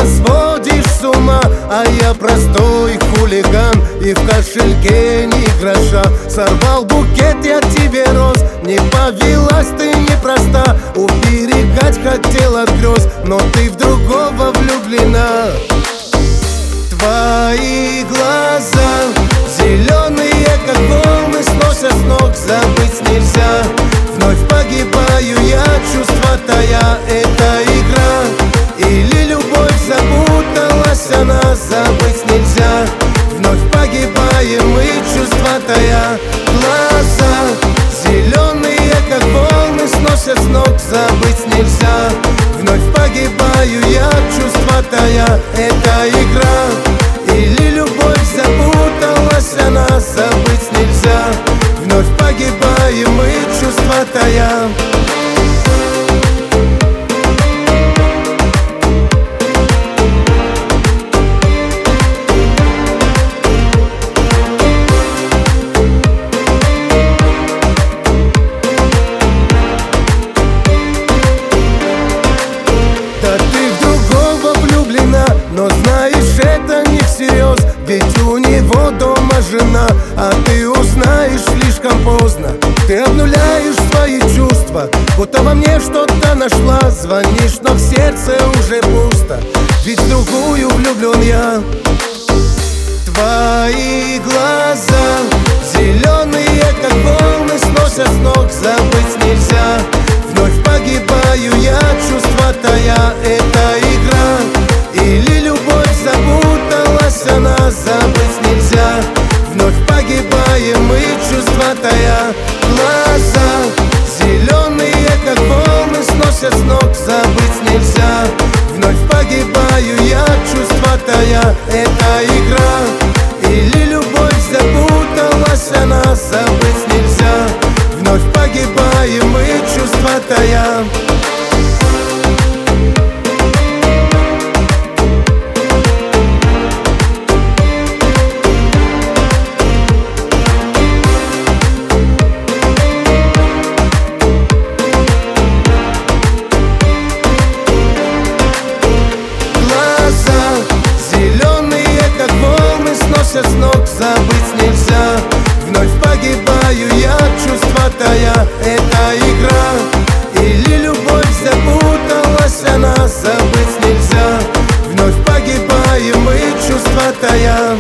сводишь с ума. А я простой хулиган, и в кошельке ни гроша. Сорвал букет я тебе роз, не повелась ты непроста. Уберегать хотел от грез, но ты в другого влюблена. Твои глаза зеленые, как волны, сносят с ног, забыть нельзя. Вновь погибаю я, чувства тая, это игра или любовь, запуталась она, забыть нельзя. Вновь погибаем мы, чувства тая. Глаза зеленые, как волны, сносят с ног, забыть нельзя. Вновь погибаю я, чувства тая, это игра или любовь, запуталась она, забыть нельзя. Вновь погибаем мы, чувства тая. Но знаешь, это не всерьез, ведь у него дома жена. А ты узнаешь слишком поздно, ты обнуляешь свои чувства, будто во мне что-то нашла. Звонишь, но в сердце уже пусто, ведь в другую влюблен я. Твои глаза зеленые, как волны, сносят с ног, забыть нельзя. Вновь погибаю я, чувства тая, это игра или любовь, запуталась она, забыть нельзя. Вновь погибаем мы, чувства тая. Глаза зеленые, как волны, сносят с ног, забыть нельзя. Вновь погибаю я, чувства тая, это игра или любовь, запуталась она, забыть нельзя. Вновь погибаем мы, чувства тая. Сносят с ног, забыть нельзя. Вновь погибаю я, чувства тая, это игра или любовь, запуталась она, забыть нельзя. Вновь погибаем мы, чувства тая.